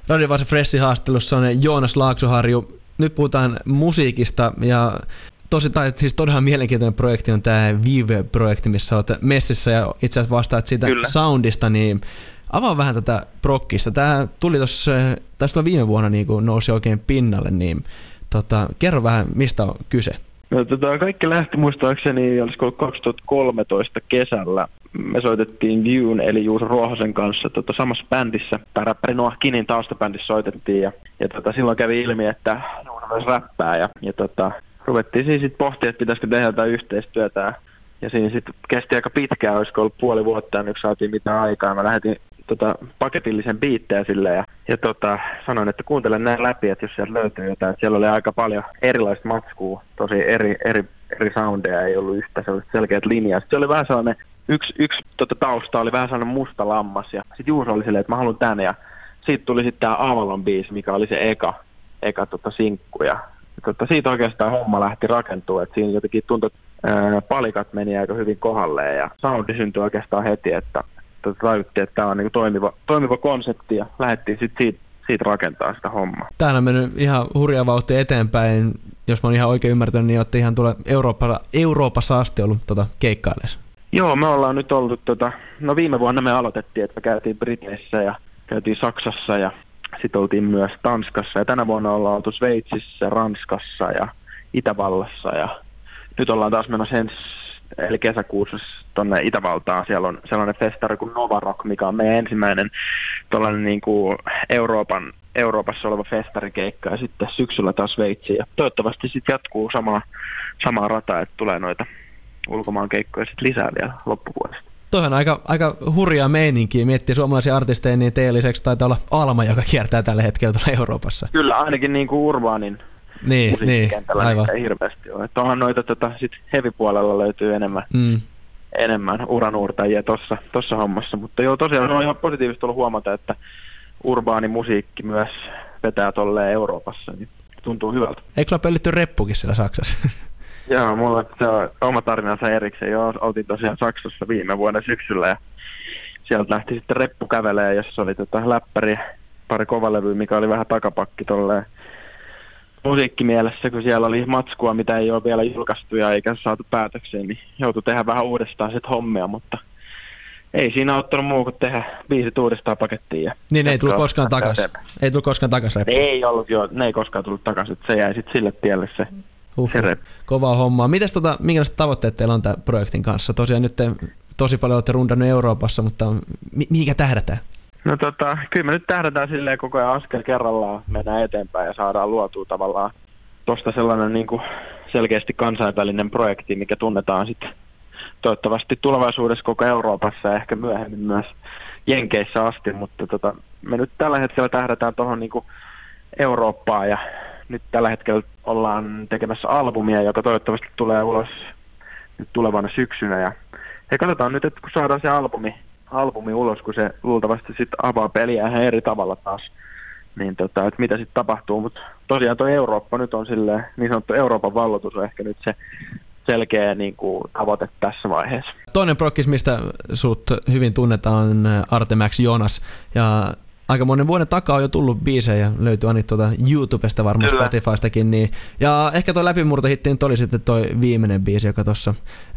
Radio Vaasa Freshin haastattelussa on Joonas Laaksoharju. Nyt puhutaan musiikista ja todella mielenkiintoinen projekti on tämä Vive-projekti, missä olet messissä ja itse asiassa vastaat siitä soundista, niin avaa vähän tätä prokkista. Tämä tuli tuossa viime vuonna niin kun nousi oikein pinnalle, niin kerro vähän, mistä on kyse. No, kaikki lähti muistaakseni, olisiko ollut 2013 kesällä. Me soitettiin Viewn eli Juuso Ruohosen kanssa samassa bändissä, tai räppäri Noah Kinin taustabändissä soitettiin, ja silloin kävi ilmi, että Juuso myös räppää, ja ruvettiin siis sitten pohtia, että pitäisikö tehdä jotain yhteistyötä, ja siinä sitten kesti aika pitkään, olisiko ollut puoli vuotta, niin saatiin mitään aikaa. Mä lähetin paketillisen biittejä sille, ja sanoin, että kuuntelen näin läpi, että jos sieltä löytyy jotain, että siellä oli aika paljon erilaista matskua, tosi eri soundeja, ei ollut yhtä sellaiset selkeät linjaa. Sitten se oli vähän sellainen, yksi tausta oli vähän sellainen musta lammas, ja sitten Juuso oli silleen, että mä haluan tän, ja siitä tuli sitten tämä Avalon biisi, mikä oli se eka sinkku, ja siitä oikeastaan homma lähti rakentumaan, että siinä jotenkin tuntui, että palikat meni aika hyvin kohdalleen, ja soundi syntyi oikeastaan heti, että tajuttiin, että tämä on niin toimiva konsepti, ja lähdettiin sitten siitä rakentaa sitä hommaa. Täällä on mennyt ihan hurjaa vauhtia eteenpäin. Jos mä oon ihan oikein ymmärtänyt, niin olette ihan Euroopassa asti ollut keikkailessa. Joo, me ollaan nyt ollut, viime vuonna me aloitettiin, että me käytiin Briteissä ja käytiin Saksassa ja sitten oltiin myös Tanskassa. Ja tänä vuonna ollaan oltu Sveitsissä, Ranskassa ja Itävallassa ja nyt ollaan taas menossa eli kesäkuussa tuonne Itävaltaan. Siellä on sellainen festari kuin Nova Rock, mikä on meidän ensimmäinen tuollainen niin kuin Euroopassa oleva festarikeikka, ja sitten syksyllä taas Sveitsiin. Ja toivottavasti sitten jatkuu samaa rataa, että tulee noita ulkomaan keikkoja sitten lisää vielä loppuvuodesta. Toihan aika hurjaa meininkiä. Miettii suomalaisia artisteja, niin teidän lisäksi taitaa olla Alma, joka kiertää tällä hetkellä tuolla Euroopassa. Kyllä, ainakin niin kuin urbaanin musiikkikentällä niin hirveästi on. Onhan noita sit heavy-puolella löytyy enemmän uranuurtajia tuossa hommassa, mutta joo, tosiaan on ihan positiivista ollut huomata, että urbaani musiikki myös vetää tolleen Euroopassa, niin tuntuu hyvältä. Eikö sulla pöllitty reppukin siellä Saksassa? Joo, mulla on oma tarinansa erikseen. Joo, oltiin tosiaan Saksassa viime vuoden syksyllä, ja sieltä lähti sitten reppu kävelee, jossa oli läppäri, pari kovalevyä, mikä oli vähän takapakki tolleen musiikkimielessä, kun siellä oli matskua, mitä ei ole vielä julkaistu ja eikä saatu päätökseen, niin joutui tehdä vähän uudestaan sit hommia, mutta ei siinä auttanut muu kuin tehdä biisit uudestaan pakettiin. Ja niin ei tullut koskaan takaisin. Ei tullut koskaan takaisin. Ei ollut, joo, ne ei koskaan tullut takaisin, se jäi sitten sille tielle se reppu. Kovaa hommaa. Mites minkälaiset tavoitteet teillä on tämän projektin kanssa? Tosiaan nyt te tosi paljon olette rundannut Euroopassa, mutta mihinkä tähdätään? No kyllä me nyt tähdätään silleen koko ajan askel kerrallaan, mennään eteenpäin ja saadaan luotua tavallaan tuosta sellainen niin kuin selkeästi kansainvälinen projekti, mikä tunnetaan sitten toivottavasti tulevaisuudessa koko Euroopassa ja ehkä myöhemmin myös Jenkeissä asti, mutta me nyt tällä hetkellä tähdätään tuohon niin kuin Eurooppaan, ja nyt tällä hetkellä ollaan tekemässä albumia, joka toivottavasti tulee ulos nyt tulevana syksynä, ja katsotaan nyt, että kun saadaan se albumi ulos, kun se luultavasti sitten avaa peliä ihan eri tavalla taas, niin että mitä sitten tapahtuu, mutta tosiaan tuo Eurooppa nyt on silleen, niin sanottu Euroopan valloitus on ehkä nyt se selkeä niin kuin tavoite tässä vaiheessa. Toinen prokkis, mistä sut hyvin tunnetaan, on Artemax Jonas, ja aika monen vuoden takaa on jo tullut biisejä ja löytyy aina YouTubesta varmaan Spotifystakin. Niin, ja ehkä tuo läpimurtohitti nyt oli sitten tuo viimeinen biisi, joka tuossa,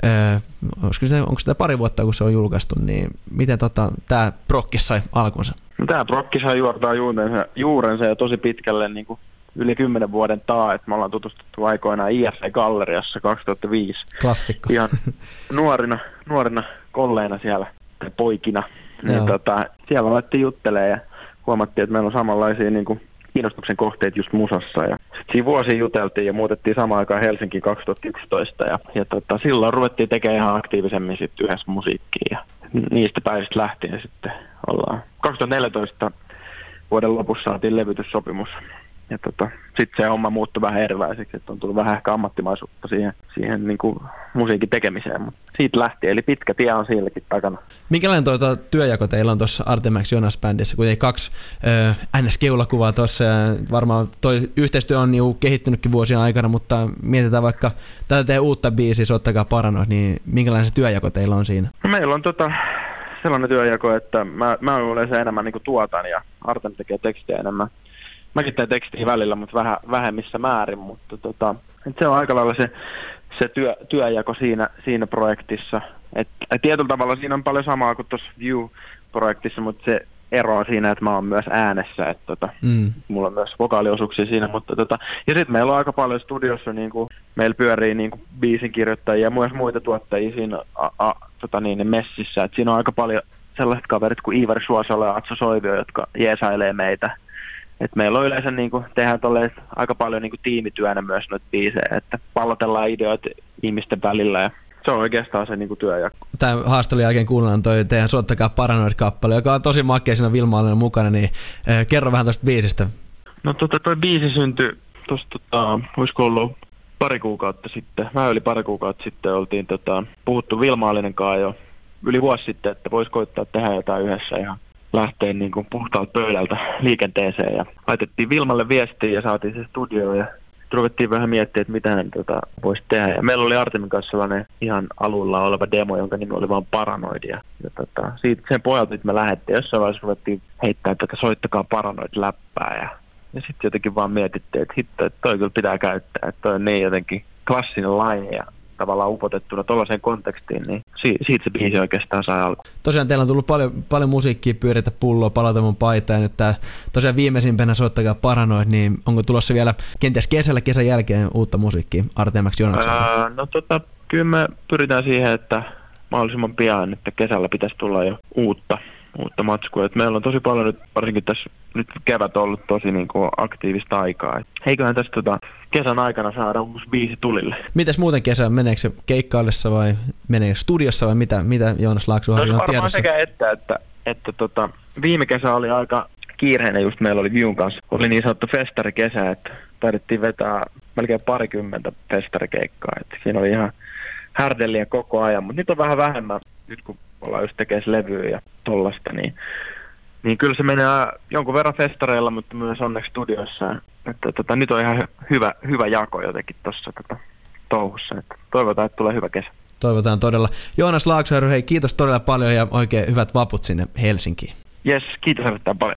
onko sitä pari vuotta kun se on julkaistu, niin miten tämä prokkis sai alkunsa? No, tämä prokkis sai juortaa juurensa ja tosi pitkälle niin kuin yli 10 vuoden taa, että me ollaan tutustuttu aikoinaan IFC-galleriassa 2005. Klassikko. Ihan nuorina kolleina siellä, poikina. Niin, siellä alettiin juttelemaan ja huomattiin, että meillä on samanlaisia niin kuin kiinnostuksen kohteet just musassa. Ja sitten siinä vuosia juteltiin ja muutettiin samaan aikaan Helsinkiin 2011. Ja silloin ruvettiin tekemään ihan aktiivisemmin sitten yhdessä musiikkia. Ja niistä päivistä lähtien sitten ollaan. 2014 vuoden lopussa saatiin levytyssopimus. Ja sitten se homma muuttui vähän erilaiseksi, että on tullut vähän ehkä ammattimaisuutta siihen niin kuin musiikin tekemiseen, mutta siitä lähti, eli pitkä tie on sielläkin takana. Minkälainen työjako teillä on tuossa Artemax Jonas-bändissä, kun ei 2 NS-keulakuvaa tuossa, ja varmaan toi yhteistyö on niin kehittynytkin vuosien aikana, mutta mietitään vaikka tätä teidän uutta biisiä, Soittakaa Paranoid, niin minkälainen se työjako teillä on siinä? No, meillä on sellainen työjako, että mä yleensä enemmän niin kuin tuotan ja Artem tekee tekstiä enemmän. Mäkin teen tekstiä välillä, mutta vähemmissä määrin, mutta se on aika lailla se työjako siinä projektissa. Tietyllä tavalla siinä on paljon samaa kuin tuossa View-projektissa, mutta se ero on siinä, että mä oon myös äänessä, että mulla on myös vokaaliosuuksia siinä, mutta ja sitten meillä on aika paljon studiossa, niin kuin, meillä pyörii niin kuin biisinkirjoittajia ja myös muita tuottajia siinä messissä, että siinä on aika paljon sellaiset kaverit kuin Iivari Suosalo ja Atso Soivio, jotka jeesailee meitä. Et meillä on yleensä tehdään aika paljon tiimityönä myös noita biisejä, että pallotellaan ideoita ihmisten välillä ja se on oikeastaan se työjako. Tämän haastelun jälkeen kuunnellaan toi teidän Soittakaa Paranoid-kappale, joka on tosi makea siinä Vilma Aalinen mukana, niin kerro vähän tuosta biisistä. No toi biisi syntyi tuosta, olisiko ollut pari kuukautta sitten, vähän yli pari kuukautta sitten oltiin puhuttu Vilma Aalinen kanssa jo yli vuosi sitten, että vois koittaa tehdä jotain yhdessä ja lähteä puhtaalta pöydältä liikenteeseen ja laitettiin Vilmalle viestiä ja saatiin se studioon ja ruvettiin vähän miettimään, että mitä hän voisi tehdä. Ja meillä oli Artemin kanssa sellainen ihan alulla oleva demo, jonka nimi oli vaan Paranoid. Ja siitä sen pohjalta nyt me lähdettiin. Jossain vaiheessa ruvettiin heittämään tätä Soittakaa Paranoid-läppää. Ja sitten jotenkin vaan mietittiin, että hitto, että toi kyllä pitää käyttää. Että toi on niin jotenkin klassinen laine ja tavallaan upotettuna tuollaiseen kontekstiin, niin siitä se biisi oikeastaan sai alku. Tosiaan teillä on tullut paljon musiikkia, Pyöritä pulloa, Palauta mun paitaa, ja nyt tää tosiaan viimeisimpänä Soittakaa Paranoid, niin onko tulossa vielä kenties kesän jälkeen uutta musiikkia Artem X Joonakselta? Kyllä me pyritään siihen, että mahdollisimman pian, että kesällä pitäisi tulla jo uutta matskua. Et meillä on tosi paljon nyt, varsinkin tässä nyt kevät on ollut tosi aktiivista aikaa. Eiköhän tässä kesän aikana saada uusi biisi tulille. Mites muuten kesä? Meneekö se keikkaillessa vai meneekö studiossa vai mitä Joonas Laaksoharju on tiedossa? Varmaan sekä että viime kesä oli aika kiireinen just meillä oli Viewn kanssa. Oli niin sanottu festarikesä, että taidettiin vetää melkein 20 festarikeikkaa. Et siinä oli ihan härdelliä koko ajan, mutta nyt on vähän vähemmän, nyt kun ollaan just tekemässä levyä ja tollasta, niin kyllä se menee jonkun verran festareilla, mutta myös onneksi studioissa. Että nyt on ihan hyvä jako jotenkin tuossa touhussa. Että toivotaan, että tulee hyvä kesä. Toivotaan todella. Joonas Laaksoharju, hei kiitos todella paljon ja oikein hyvät vaput sinne Helsinkiin. Jes, kiitos erittäin paljon.